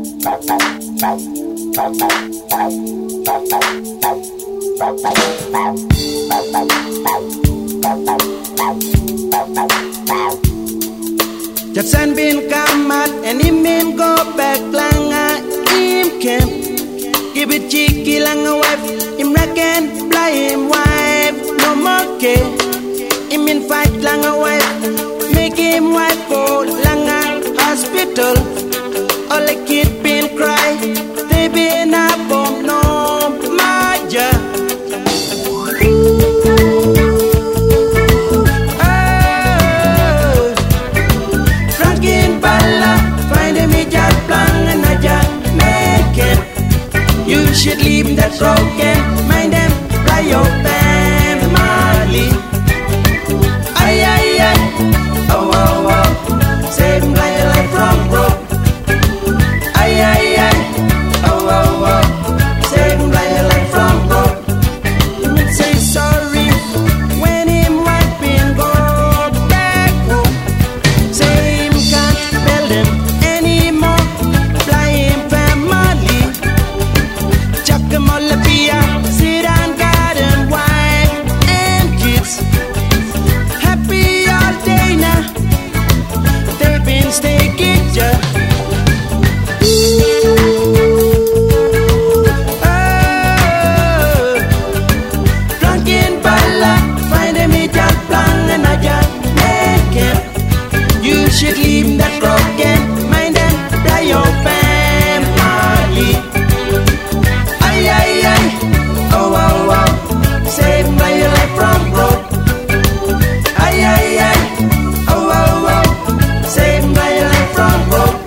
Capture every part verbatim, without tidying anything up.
Jackson bin kamat and him bin go back langa him camp. Give it cheeky langa wife, him reckon fly him wife no more care. Him in fight langa wife, make him wife go langa hospital. All the kid bin cry, they been a bomb no major. You should leave that broken mind and fly your family. Ay, ay, ay, oh, oh, oh. Save my life from broke. Ay, ay, ay, oh, oh, oh. Save my life from broke. You would say sorry when him wife been go back home. Say him can't tell them anymore. Fly him family. Molapia, sit down, garden, wife and kids. Happy all day now. They've been staking ya. Oh, drunken balla, find a metal plan and a job make it. You should leave that broken mind and fly your family. Ay, ay, ay, oh, oh, oh. Save my life from broke. Ay, ay, ay, oh, oh, oh. Save my life from broke.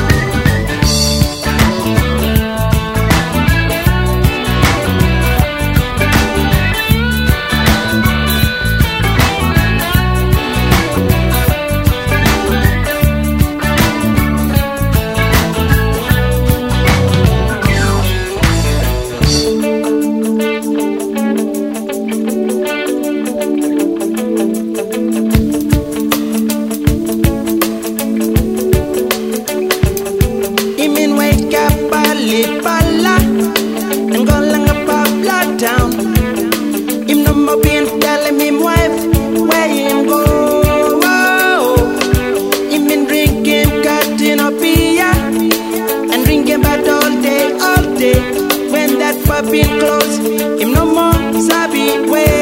Pala and go lang a pop town. Him no more been telling him wife where him go. Him been drinking cutting up beer and drinking bad all day, all day. When that pub been closed, him no more sabi where.